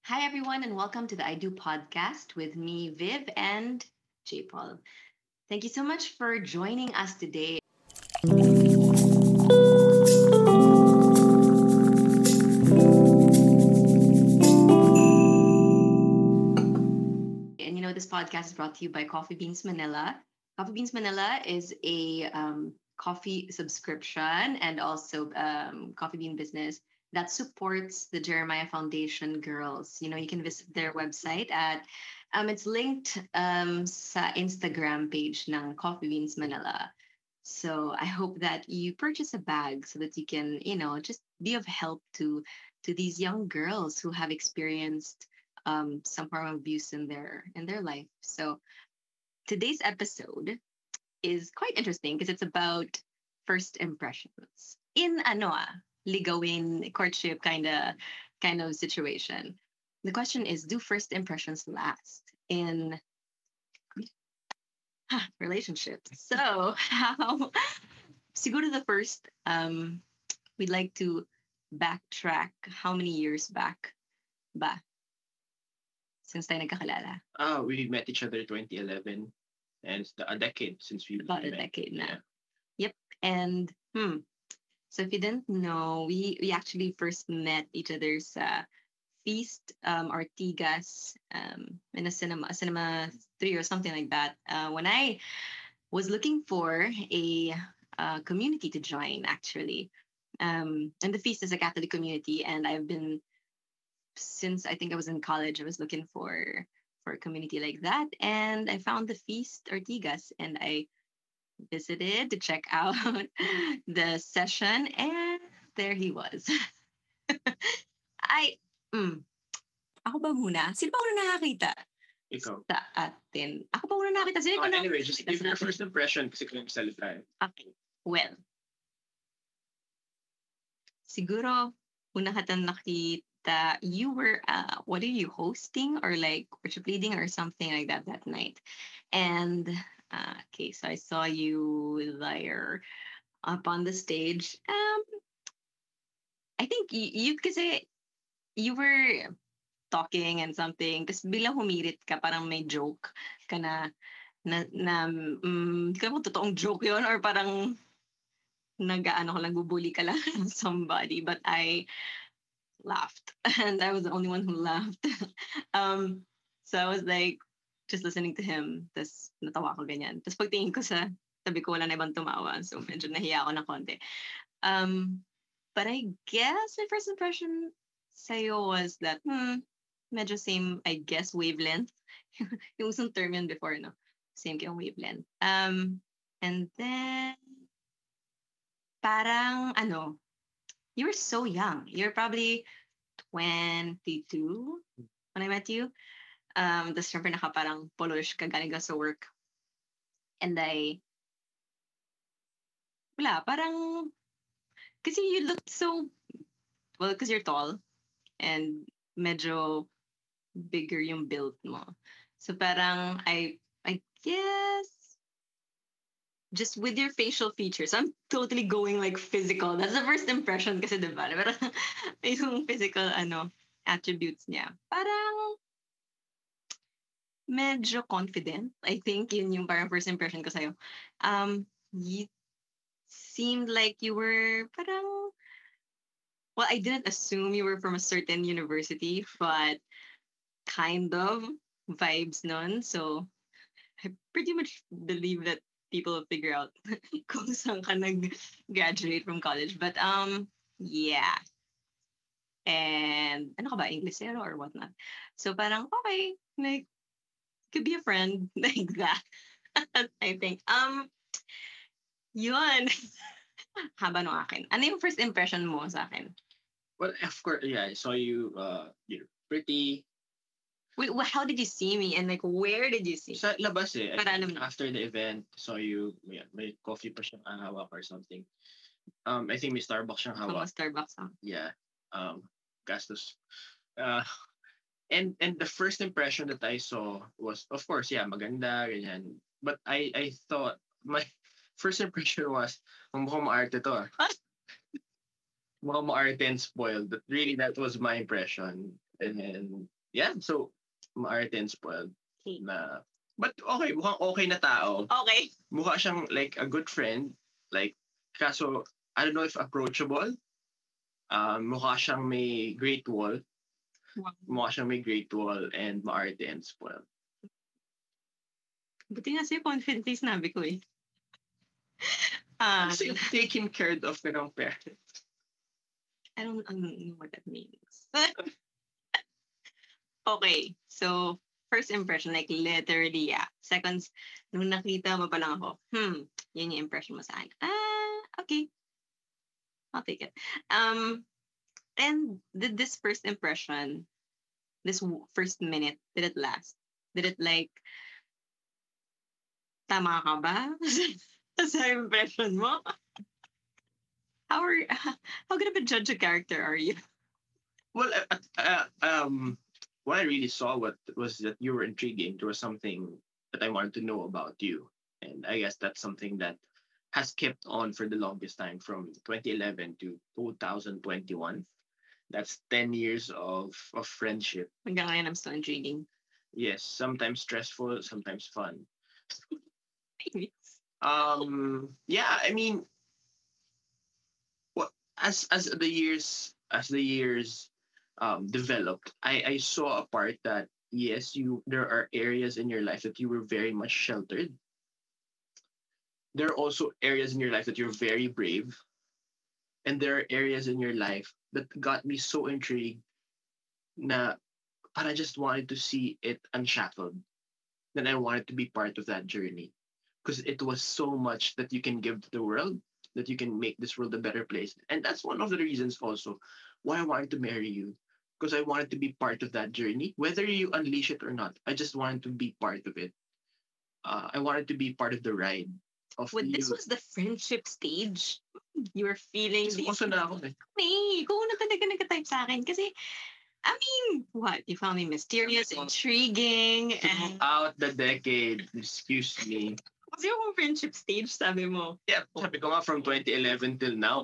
Hi, everyone, and welcome to the I Do podcast with me, Viv, and J. Paul. Thank you so much for joining us today. And this podcast is brought to you by Coffee Beans Manila. Coffee Beans Manila is a coffee subscription and also coffee bean business that supports the Jeremiah Foundation girls. You can visit their website at it's linked sa Instagram page ng Coffee Beans Manila. So I hope that you purchase a bag so that you can, just be of help to these young girls who have experienced some form of abuse in their life. So today's episode is quite interesting because it's about first impressions in ligawin courtship kind of situation. The question is, do first impressions last in relationships? So how siguro the first we'd like to backtrack how many years back ba since tayo nagkakilala? We met each other 2011, and it's a decade since we About a met. decade na. Yeah. Yep. And so if you didn't know, we actually first met each other's Feast Ortigas in a cinema three or something like that. When I was looking for a community to join, actually. And the Feast is a Catholic community, and I've been since I think I was in college. I was looking for a community like that, and I found the Feast Ortigas, and I visited to check out the session, and there he was. I, mm, ako ba muna? Sino ba una nakakita Ikaw. sa atin? Ako ba una nakakita? Sino ko Anyway, just give your first impression kasi kung salita eh. Okay. Well, siguro, una ka tang nakita, you were, what are you, hosting or like worship leading or something like that night? And, okay, so I saw you there up on the stage. I think you kasi you were talking and something, tapos bilang humirit ka, parang may joke ka di ko alam kung totoong joke yon or parang nag-ano ka lang, bubuli ka lang somebody, but I laughed and I was the only one who laughed. um, so I was like just listening to him, tapos natawa ko ganyan. Tapos pagtingin ko sa tabi ko, wala na ibang tumawa, so medyo nahiya ako ng konti. But I guess my first impression sa'yo was that, medyo same, I guess, wavelength. Yung usong term yun before, no? Same kayong wavelength. And then, parang, you were so young. You're probably 22 when I met you. Tapos syempre parang polish ka galing ka sa work. And wala, parang, kasi you looked so, well, because you're tall and medyo bigger yung build mo. So parang I guess just with your facial features, I'm totally going like physical. That's the first impression kasi diba? Pero yung physical attributes niya. Parang medyo confident. I think yun yung parang first impression ko sa'yo. You seemed like you were parang, well, I didn't assume you were from a certain university, but kind of vibes nun. So I pretty much believe that people will figure out kung saan ka nag-graduate from college. But yeah. And ano ka ba, Inglesero or whatnot. So parang okay, like could be a friend like that. I think. Yun. Haba no akin. Ano yung first impression mo sa akin? Well, of course, yeah, I saw you, you're pretty. Wait, how did you see me and like where did you see me? Sa labas eh. Para alam na. After the event, saw you, may coffee pa siyang hawak or something. I think may Starbucks siyang hawak. Starbucks. Yeah. Gastos. Uh, and the first impression that I saw was, of course, yeah, maganda, ganyan. But I thought, my first impression was, mukhang maarte to ah. Mukhang maarte and spoiled. But really, that was my impression. And then, yeah, so maarte and spoiled Okay. na but okay, mukhang okay na tao. Okay. Mukha siyang like a good friend. Like, kaso, I don't know if approachable. Mukha siyang may great wall. Wow. Mukha siyang may great wall and maarte and spoiled. Buti nga sa'yo, confident yung sinabi ko eh. Ah, Kasi taken care of ka ng parents. I don't know what that means. Okay. So, first impression, like literally, yeah. Seconds, nung nakita mo pa lang ako, yun yung impression mo sa akin. Okay. I'll take it. And did this first impression, first minute, did it last? Did it like, tama ka ba? Sa impression mo? How are, how good of a judge a character are you? Well, what I really saw what was that you were intriguing. There was something that I wanted to know about you, and I guess that's something that has kept on for the longest time from 2011 to 2021. That's 10 years of friendship. Hanggang ngayon, I'm still intriguing. Yes, sometimes stressful, sometimes fun. Yes. Yeah, I mean, what as the years developed, I saw a part that yes, you there are areas in your life that you were very much sheltered. There are also areas in your life that you're very brave, and there are areas in your life that got me so intrigued na I just wanted to see it unshackled. Then I wanted to be part of that journey because it was so much that you can give to the world, that you can make this world a better place. And that's one of the reasons also why I wanted to marry you, because I wanted to be part of that journey, whether you unleash it or not. I just wanted to be part of it. I wanted to be part of the ride of When this you. was the friendship stage, you were feeling Gusto the ko na ako eh. ikaw na talaga nag-type sa akin. Kasi, I mean, what? You found me mysterious, intriguing, and Throughout the decade, excuse me. kasi yung friendship stage, sabi mo. Yeah, sabi ko nga from 2011 till now.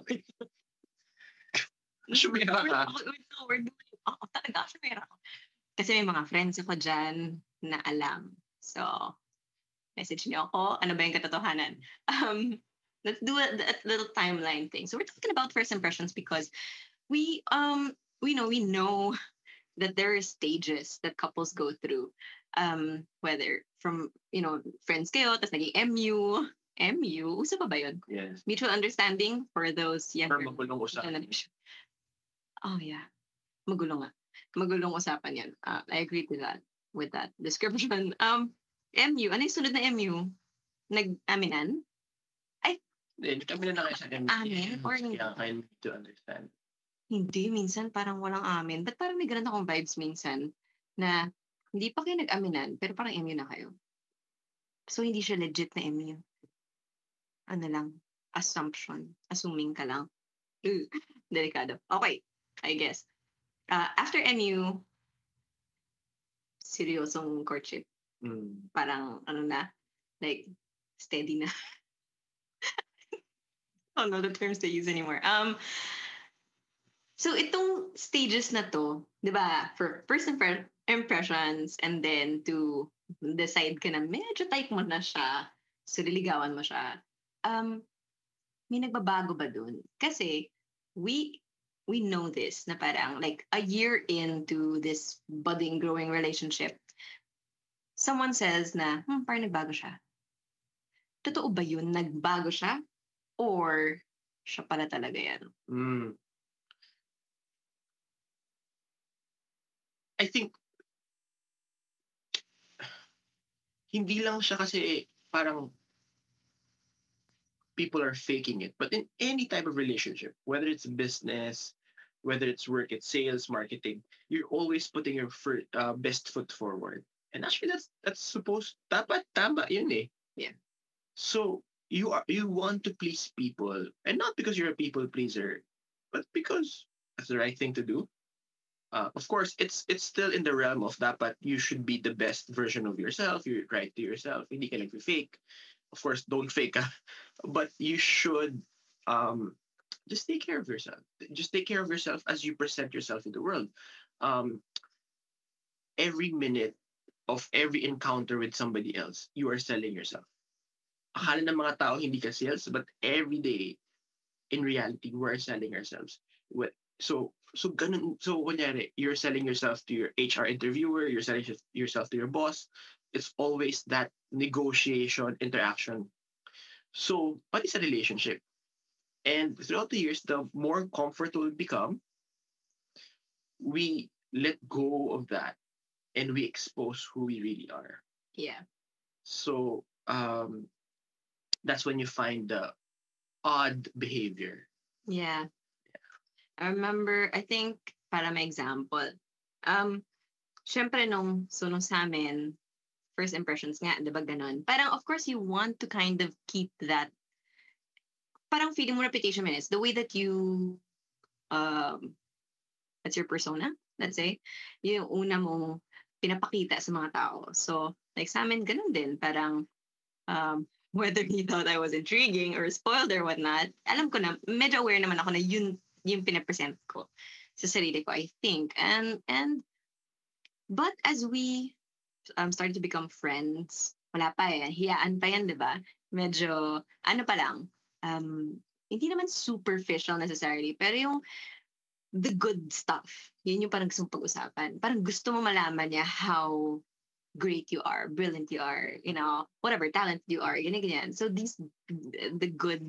Sumira ka. We're doing, talaga, sumira ako. Kasi may mga friends ako dyan na alam. So, message niyo ako. Ano ba yung katotohanan? Um, let's do a little timeline thing. So we're talking about first impressions because we we know that there are stages that couples go through. Whether from, friends kayo, tapos naging MU, uso pa ba yun? Yes. Mutual understanding for those Or younger magulong usapan. generation. Oh yeah, magulo nga. Magulong usapan yan. I agree with that description. MU, ano yung sunod na MU? Nag-aminan? Then, kami na kayo sa Amin? Or hindi? Kaya I need to understand. Hindi, minsan parang walang amin. Ba't parang may ganun akong vibes minsan na hindi pa kayo nag-aminan, pero parang MU na kayo. So, hindi siya legit na MU. Ano lang, assumption. Assuming ka lang. Delikado. Okay, I guess. After MU, seryosong courtship. Parang, ano na, like, steady na. I don't know the terms they use anymore. So itong stages na to, 'di ba? For first impressions and then to decide ka na medyo type mo na siya, so liligawan mo siya. May nagbabago ba dun? Kasi we know this na parang like a year into this budding growing relationship, someone says na, parang nagbago siya. Totoo ba yun? Nagbago siya? Or siya pala talaga yan? I think hindi lang siya kasi parang people are faking it. But in any type of relationship, whether it's business, whether it's work, it's sales, marketing, you're always putting your best foot forward. And actually, that's supposed dapat tama yun eh. Yeah. So you want to please people, and not because you're a people pleaser, but because that's the right thing to do. Of course, it's still in the realm of dapat you should be the best version of yourself. You're right to yourself. Hindi ka nag-fake. Of course, don't fake. But you should just take care of yourself. Just take care of yourself as you present yourself in the world. Um, every minute of every encounter with somebody else, you are selling yourself. Akala ng mga tao hindi ka sales, but every day, in reality, we are selling ourselves. So ganun, so kunyari, you're selling yourself to your HR interviewer, you're selling yourself to your boss. It's always that negotiation, interaction. So, pati sa relationship. And throughout the years, the more comfortable we become, we let go of that and we expose who we really are. Yeah. So that's when you find the odd behavior. Yeah. I remember, I think, para may example, um, syempre nung sa amin, first impressions nga, di ba ganon? Parang, of course, you want to kind of keep that, parang feeling mo reputation minutes, the way that you, um, that's your persona, let's say, yung una mo pinapakita sa mga tao. So, like sa amin, ganun din. Parang, whether he thought I was intriguing or spoiled or whatnot, alam ko na, medyo aware naman ako na yun yung pinapresent ko sa sarili ko, I think. But as we started to become friends, wala pa eh, hiyaan pa yan, di ba? Medyo, ano pa lang, hindi naman superficial necessarily, pero yung the good stuff, yun yung parang gusto mong pag-usapan. Parang gusto mo malaman niya how great you are, brilliant you are, whatever talent you are, ganyan. So the good.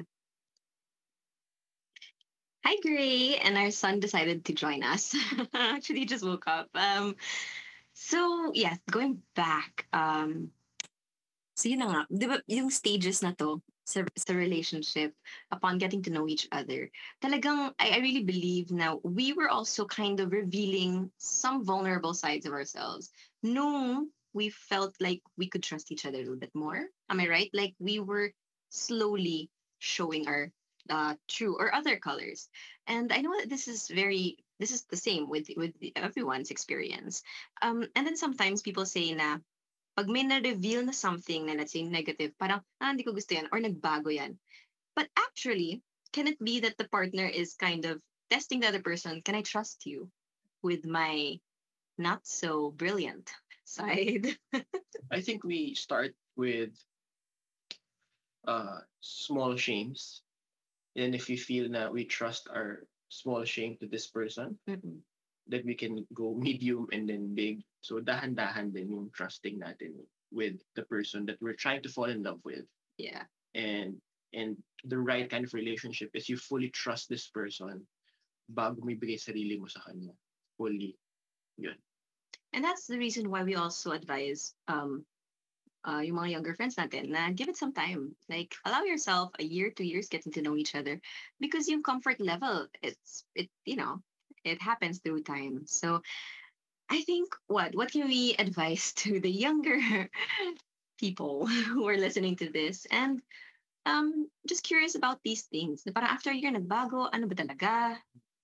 Hi, Gray, and our son decided to join us. Actually, he just woke up. So yeah, going back. So yun na nga, di ba, yung stages na to sa relationship, upon getting to know each other, talagang, I really believe now, we were also kind of revealing some vulnerable sides of ourselves. Nung we felt like we could trust each other a little bit more. Am I right? Like we were slowly showing our true or other colors. And I know that this is the same with everyone's experience. And then sometimes people say na, pag may na-reveal na something na let's say negative, parang, hindi ko gusto yan, or nagbago yan. But actually, can it be that the partner is kind of testing the other person, can I trust you with my not so brilliant side? I think we start with small shames. And if we feel that we trust our small shame to this person, Mm-mm. that we can go medium and then big. So dahan-dahan din yung trusting natin with the person that we're trying to fall in love with. Yeah. And the right kind of relationship is you fully trust this person bago mo ibigay sarili mo sa kanya. Fully. Yun. And that's the reason why we also advise yung mga younger friends natin na give it some time. Like, allow yourself a year, 2 years getting to know each other. Because yung comfort level, it happens through time. So I think what can we advise to the younger people who are listening to this and just curious about these things. Na parang after a year nagbago, ano ba talaga?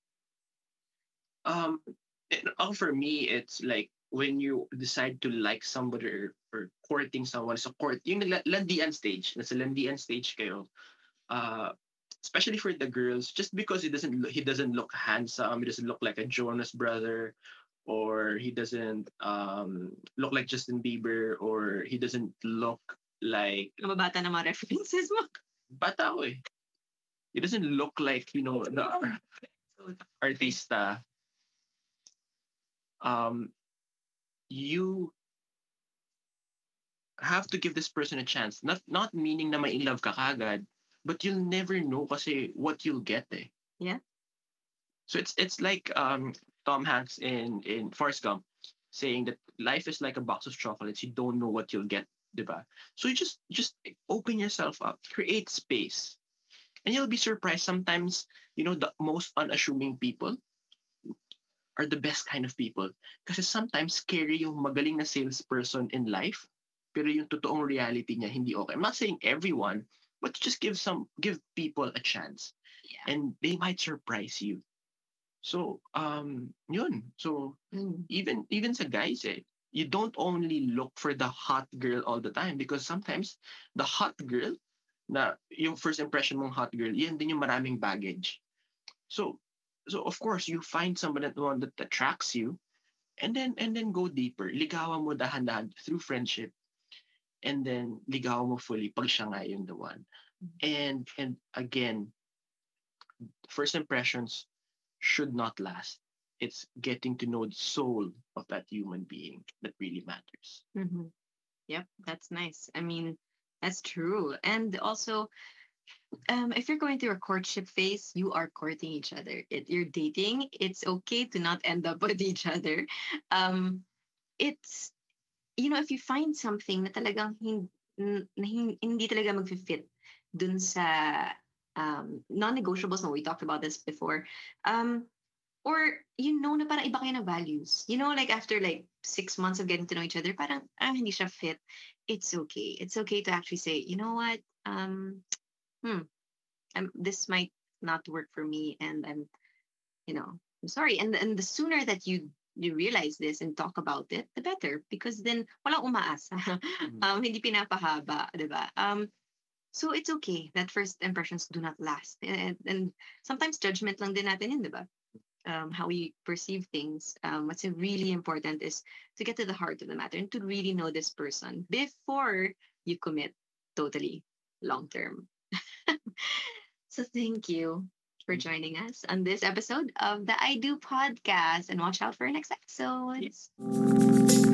For me, it's like when you decide to like somebody or courting someone sa court, yung landian stage, nasa landian stage kayo, especially for the girls, just because he doesn't look handsome, he doesn't look like a Jonas brother, or he doesn't look like Justin Bieber, or he doesn't look like Mababata na mga references mo. bata ko eh. He doesn't look like, the artista. You have to give this person a chance. Not meaning na may in love ka kagad, but you'll never know kasi what you'll get eh. Yeah. So it's like Tom Hanks in Forrest Gump saying that life is like a box of chocolates. You don't know what you'll get, diba? So you just open yourself up, create space, and you'll be surprised. Sometimes the most unassuming people are the best kind of people. Kasi sometimes scary yung magaling na salesperson in life, pero yung totoong reality niya hindi okay. I'm not saying everyone, but just give people a chance. Yeah. And they might surprise you. So, yun. So, even sa guys you don't only look for the hot girl all the time because sometimes the hot girl, na yung first impression mong hot girl, yan din yung maraming baggage. So of course, you find someone that attracts you, And then go deeper. Ligawan mo dahan-dahan through friendship, and then ligawan mo fully pag siya nga yung the one. And again, first impressions should not last. It's getting to know the soul of that human being that really matters. Mm-hmm. Yep, that's nice. I mean, that's true. And also, if you're going through a courtship phase, you are courting each other. You're dating. It's okay to not end up with each other. Um, it's if you find something na talagang hindi talaga mag-fit dun sa non-negotiables, no, we talked about this before. Um, or na parang iba kayo na values. Like after like 6 months of getting to know each other, parang hindi siya fit. It's okay. It's okay to actually say, you know what? Hmm, this might not work for me, and I'm sorry. And the sooner that you realize this and talk about it, the better, because then walang umaasa. Hindi pinapahaba, 'di ba? So it's okay that first impressions do not last, and sometimes judgment lang din natin yun, 'di ba? How we perceive things. What's really important is to get to the heart of the matter and to really know this person before you commit totally long term. So thank you for joining us on this episode of the I Do podcast, and watch out for our next episodes.